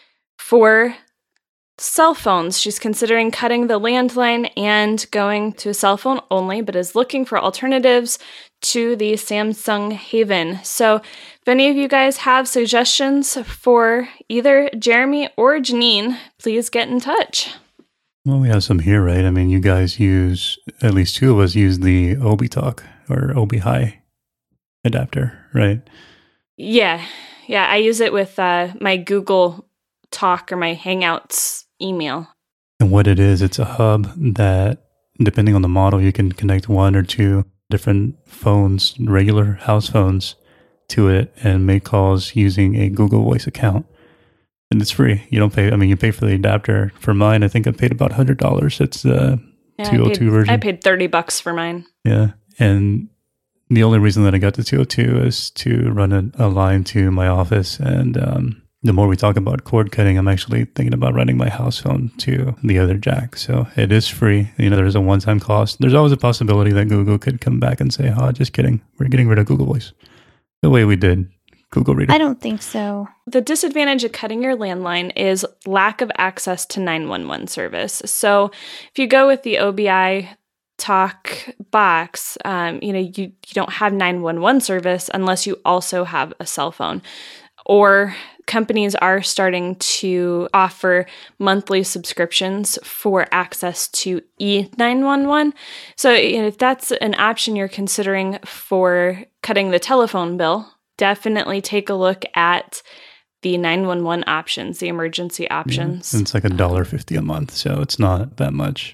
for cell phones. She's considering cutting the landline and going to a cell phone only, but is looking for alternatives to the Samsung Haven. So if any of you guys have suggestions for either Jeremy or Janine, please get in touch. Well, we have some here, right? I mean, you guys use, at least two of us use the ObiTalk or ObiHi adapter, right? Yeah. Yeah, I use it with uh, my Google Talk or my Hangouts email. And what it is, it's a hub that, depending on the model, you can connect one or two different phones, regular house phones, to it and make calls using a Google Voice account. And it's free. You don't pay, I mean, you pay for the adapter. For mine, I think I paid about one hundred dollars. It's the yeah, two oh two I paid, version. I paid thirty bucks for mine. Yeah. And the only reason that I got the two oh two is to run a, a line to my office. And um, the more we talk about cord cutting, I'm actually thinking about running my house phone to the other jack. So it is free. You know, there's a one-time cost. There's always a possibility that Google could come back and say, oh, just kidding. We're getting rid of Google Voice. The way we did Google Reader. I don't think so. The disadvantage of cutting your landline is lack of access to nine one one service. So if you go with the O B I Talk box, um, you know, you, you don't have nine one one service unless you also have a cell phone. Or companies are starting to offer monthly subscriptions for access to e nine one one. So you know, if that's an option you're considering for cutting the telephone bill, definitely take a look at the nine one one options, the emergency options. Yeah, it's like a dollar fifty a month, so it's not that much.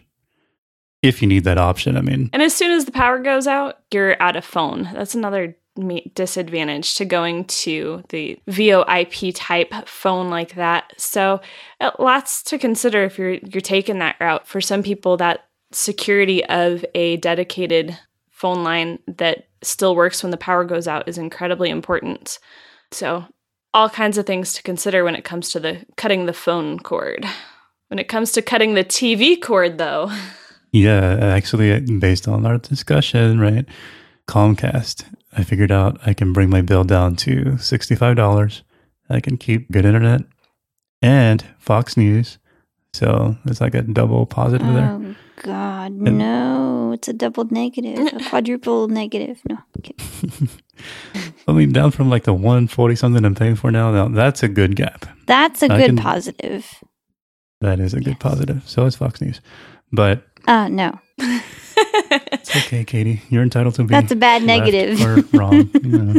If you need that option, I mean. And as soon as the power goes out, you're out of phone. That's another disadvantage to going to the V O I P type phone like that. So uh, lots to consider if you're you're taking that route. For some people, that security of a dedicated phone line that still works when the power goes out is incredibly important. So all kinds of things to consider when it comes to the cutting the phone cord. When it comes to cutting the T V cord, though. Yeah, actually, based on our discussion, right? Comcast, I figured out I can bring my bill down to sixty-five dollars. I can keep good internet, and Fox News. So it's like a double positive oh, there. Oh, God, and, no. It's a double negative, a quadruple negative. No. Okay. I mean, down from like the one forty something I'm paying for now, now that's a good gap. That's a I good can, positive. That is a good yes. positive. So is Fox News. But. Uh, no. It's okay, Katie. You're entitled to be That's a bad negative. Or wrong. You know.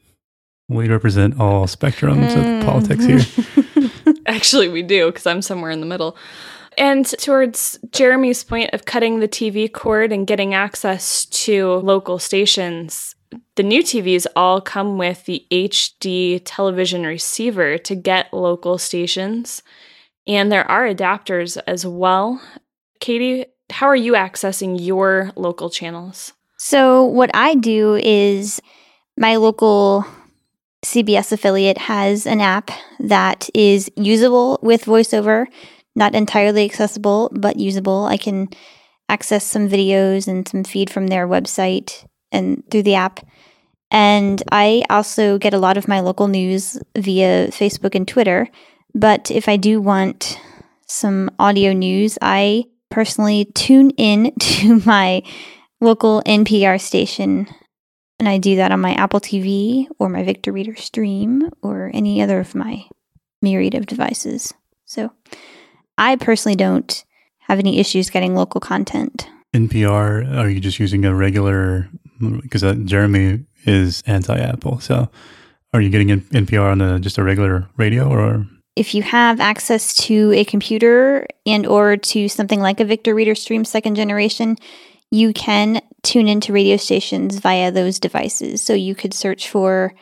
We represent all spectrums mm. of politics here. Actually, we do, because I'm somewhere in the middle. And towards Jeremy's point of cutting the T V cord and getting access to local stations, the new T Vs all come with the H D television receiver to get local stations. And there are adapters as well. Katie, how are you accessing your local channels? So what I do is my local C B S affiliate has an app that is usable with VoiceOver, not entirely accessible, but usable. I can access some videos and some feed from their website and through the app. And I also get a lot of my local news via Facebook and Twitter. But if I do want some audio news, I personally tune in to my local N P R station. And I do that on my Apple T V or my Victor Reader Stream or any other of my myriad of devices. So I personally don't have any issues getting local content. N P R, are you just using a regular, because uh, Jeremy is anti-Apple, so are you getting N P R on a, just a regular radio or? If you have access to a computer and or to something like a Victor Reader Stream second generation, you can tune into radio stations via those devices. So you could search for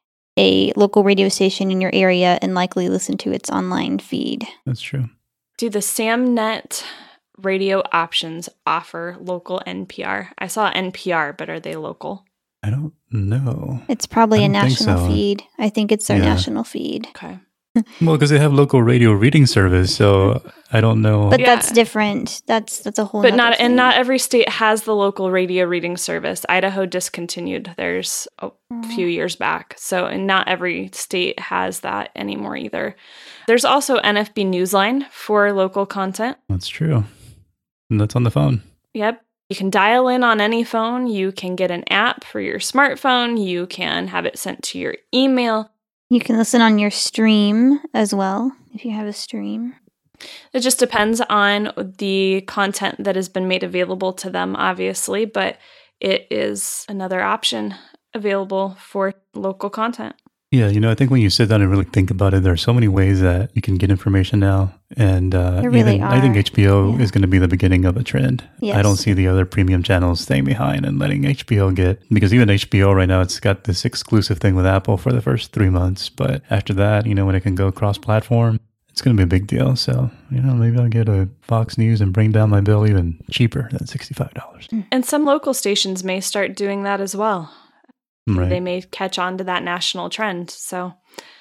a local radio station in your area and likely listen to its online feed. That's true. Do the SamNet radio options offer local N P R? I saw N P R, but are they local? I don't know. It's probably I a national so. feed. I think it's their yeah. national feed. Okay. Well, because they have local radio reading service, so I don't know. But yeah. that's different. That's that's a whole. But not thing. and not every state has the local radio reading service. Idaho discontinued theirs a mm. few years back, so and not every state has that anymore either. There's also N F B Newsline for local content. That's true, and that's on the phone. Yep. You can dial in on any phone. You can get an app for your smartphone. You can have it sent to your email. You can listen on your stream as well, if you have a stream. It just depends on the content that has been made available to them, obviously, but it is another option available for local content. Yeah, you know, I think when you sit down and really think about it, there are so many ways that you can get information now. And uh, there really even, are. I think H B O yeah. is going to be the beginning of a trend. Yes. I don't see the other premium channels staying behind and letting H B O get, because even H B O right now, it's got this exclusive thing with Apple for the first three months. But after that, you know, when it can go cross-platform, it's going to be a big deal. So, you know, maybe I'll get a Fox News and bring down my bill even cheaper than sixty-five dollars. And some local stations may start doing that as well. Right. They may catch on to that national trend. So,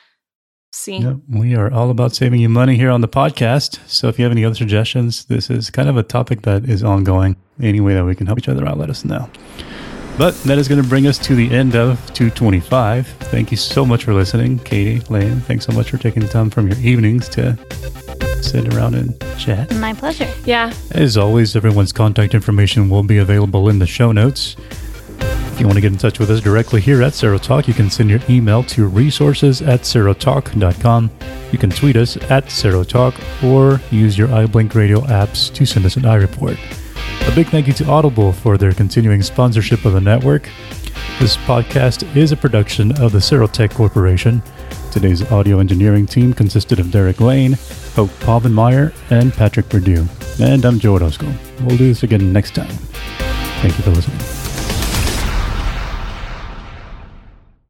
see. Yep. We are all about saving you money here on the podcast. So if you have any other suggestions, this is kind of a topic that is ongoing. Any way that we can help each other out, let us know. But that is going to bring us to the end of two twenty-five. Thank you so much for listening. Katie, Lane, thanks so much for taking the time from your evenings to sit around and chat. My pleasure. Yeah. As always, everyone's contact information will be available in the show notes. If you want to get in touch with us directly here at Serotalk, you can send your email to resources at serotalk dot com. You can tweet us at Serotalk or use your iBlink radio apps to send us an iReport. A big thank you to Audible for their continuing sponsorship of the network. This podcast is a production of the Serotech Corporation. Today's audio engineering team consisted of Derek Lane, Hope Povenmire, and Patrick Perdue. And I'm Joe Orozco. We'll do this again next time. Thank you for listening.